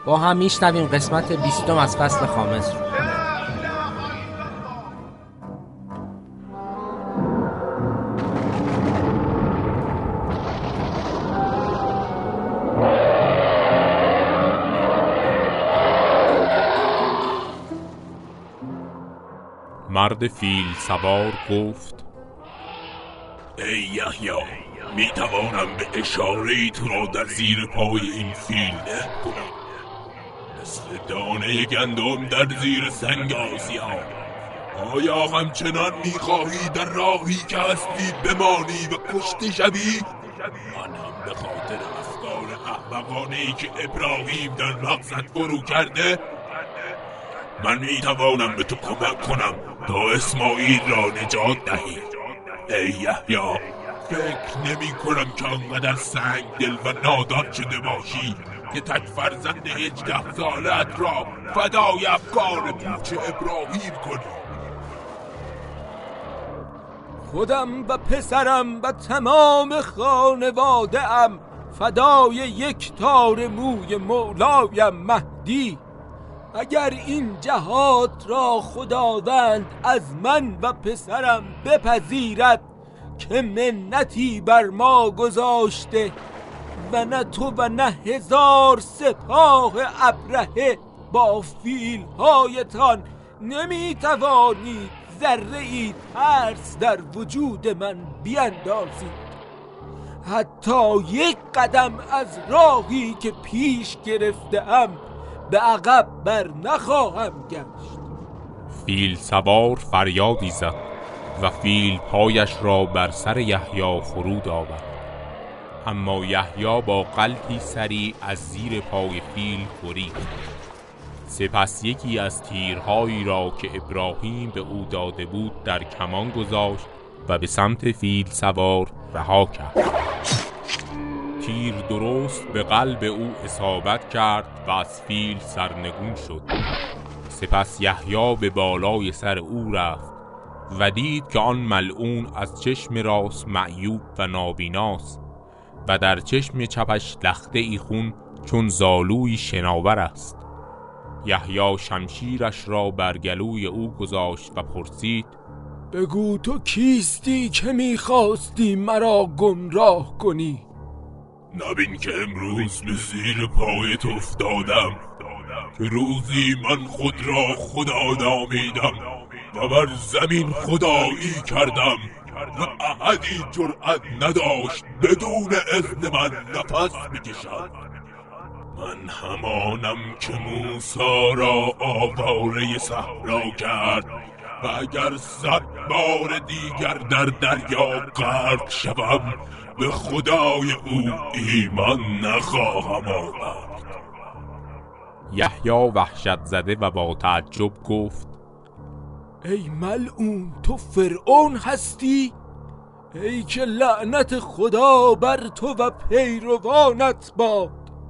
با هم میشنویم قسمت 20 از فصل خامس رو. مرد فیل سوار گفت: ای یحیی، می توانم به اشاره‌ای تو را در زیر پای این فیل نه کنم، مثل دانه گندم در زیر سنگ آسیا. آیا همچنان می خواهی در راهی که هستی بمانی و کشته شوی؟ من هم به خاطر افکار احمقانه‌ای که ابراهیم در مغزت فرو کرده، من می توانم به تو کمک کنم تا اسماعیل را نجات دهی. ای یحیی، فکر نمی کنم که انقدر سنگ دل و نادان شده باشی که تک فرزند 18 سالت را فدای افکار پوچ ابراهیم کنی. خودم و پسرم و تمام خانواده ام فدای یک تار موی مولایم مهدی. اگر این جهاد را خداوند از من و پسرم بپذیرد که منتی بر ما گذاشته و نه تو و نه 1000 سپاه ابرهه با فیل‌هایتان نمیتوانید ذره ای ترس در وجود من بیندازید. حتی یک قدم از راهی که پیش گرفته‌ام به عقب بر نخواهم گشت. فیل سوار فریادی زد و فیل پایش را بر سر یحیی فرود آورد. اما یحیی با غلطی سریع از زیر پای فیل برید. سپس یکی از تیرهایی را که ابراهیم به او داده بود در کمان گذاشت و به سمت فیل سوار رها کرد. تیر درست به قلب او اصابت کرد و از فیل سرنگون شد. سپس یحیی به بالای سر او رفت و دید که آن ملعون از چشم راست معیوب و نابیناست و در چشم چپش لخته ای خون چون زالوی شناور است. یحیی شمشیرش را بر گلوی او گذاشت و پرسید: بگو تو کیستی که میخواستی مرا گمراه کنی؟ نبین که امروز به زیر پایت افتادم که روزی من خود را خدا نامیدم و بر زمین خدایی کردم و احدی جرأت نداشت بدون اذن من نفس بکشد. من همانم که موسی را آواره صحرا کرد و اگر 100 بار دیگر در دریا غرق شوم به خدای او ایمان نخواهم آورد. یحیی وحشت زده و با تعجب گفت: ای ملعون، تو فرعون هستی؟ ای که لعنت خدا بر تو و پیروانت باد.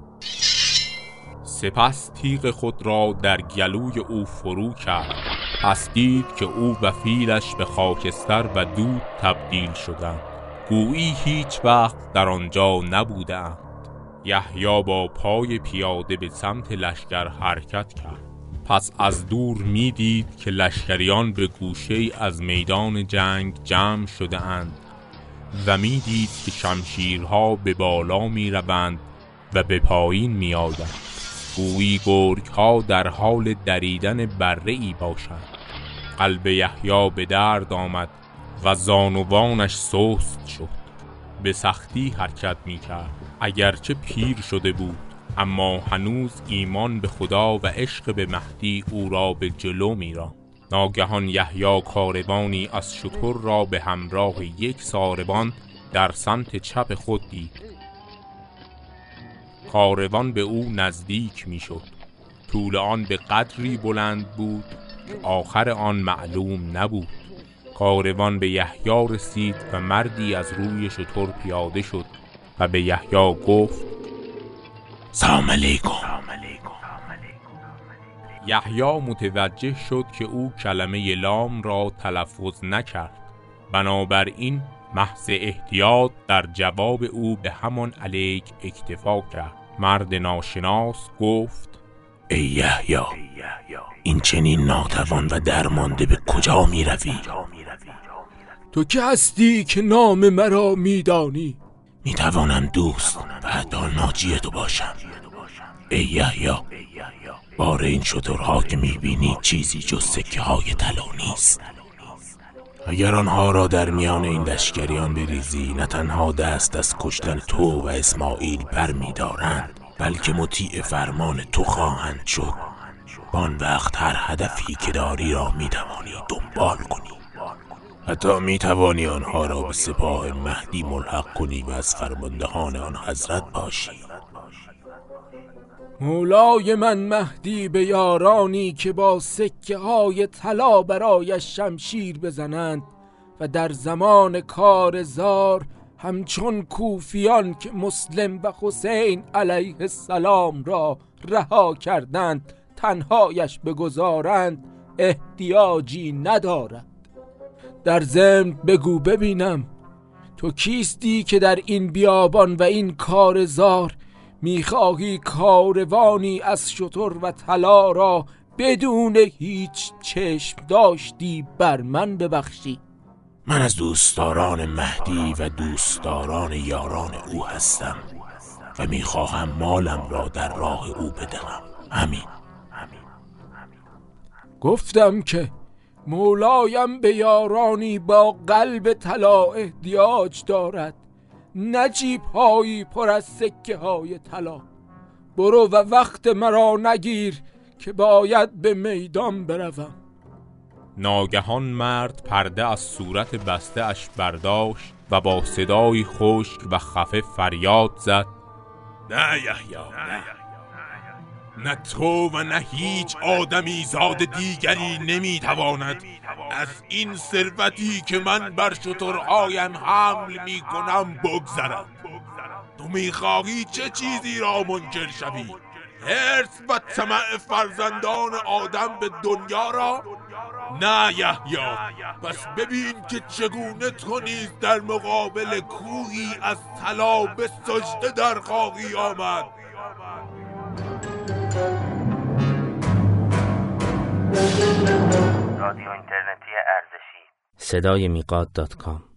سپس تیغ خود را در گلوی او فرو کرد. پس دید که او و فیلش به خاکستر و دود تبدیل شدند، گویی هیچ وقت در آنجا نبودند. یحیی با پای پیاده به سمت لشکر حرکت کرد. پس از دور می دید که لشکریان به گوشه از میدان جنگ جمع شده اند و می دید که شمشیرها به بالا می روند و به پایین می آیند، گویی گرگ ها در حال دریدن بره ای باشند. قلب یحیی به درد آمد و زانوانش سست شد. به سختی حرکت می کرد. اگرچه پیر شده بود اما هنوز ایمان به خدا و عشق به مهدی او را به جلو می راند. ناگهان یحیی کاروانی از شتر را به همراه یک ساربان در سمت چپ خود دید. کاروان به او نزدیک می شد. طول آن به قدری بلند بود که آخر آن معلوم نبود. کاروان به یحیی رسید و مردی از روی شتر پیاده شد و به یحیی گفت: سلام علیکم. یحیی متوجه شد که او کلمه لام را تلفظ نکرد، بنابراین محض احتیاط در جواب او به همان علیک اکتفا کرد. مرد ناشناس گفت: ای یحیی، این چنین ناتوان و درمانده به کجا می روی؟ تو که هستی که نام مرا میدانی. می توانم دوست و حتی ناجی تو باشم. ای یحیی، بار این شترها که می بینی چیزی جز سکه های طلا نیست. اگر آنها را در میان این لشکریان بریزی، نه تنها دست از کشتن تو و اسماعیل بر می دارند، بلکه مطیع فرمان تو خواهند شد. آن وقت هر هدفی که داری را می توانی دنبال کنی. حتی می توانی آنها را به سپاه مهدی ملحق کنی و از فرماندهان آن حضرت باشی. مولای من مهدی به یارانی که با سکه های طلا برایش شمشیر بزنند و در زمان کار زار همچون کوفیان که مسلم و حسین علیه السلام را رها کردند تنهایش بگذارند احتیاجی ندارد. در ضمن بگو ببینم تو کیستی که در این بیابان و این کار زار میخواهی کاروانی از شتر و طلا را بدون هیچ چشم داشتی بر من ببخشی؟ من از دوستداران مهدی و دوستداران یاران او هستم و میخواهم مالم را در راه او بدهم. همین. گفتم که مولایم به یارانی با قلب طلا احتیاج دارد، نه جیب‌هایی پر از سکه های طلا. برو و وقت مرا نگیر که باید به میدان بروم. ناگهان مرد پرده از صورت بسته اش برداشت و با صدای خشک و خفه فریاد زد: نه یحیی، نه تو و نه هیچ آدمی زاد دیگری نمیتواند از این ثروتی که من بر شترهایم حمل میکنم بگذرد. تو میخواهی چه چیزی را منکر شوی؟ حرص و طمع فرزندان آدم به دنیا را؟ نه یحیی، پس ببین که چگونه تو نیز در مقابل کوهی از طلا به سجده در خواهی آمد. رادیو اینترنتی ارزشی، صدای میقات.com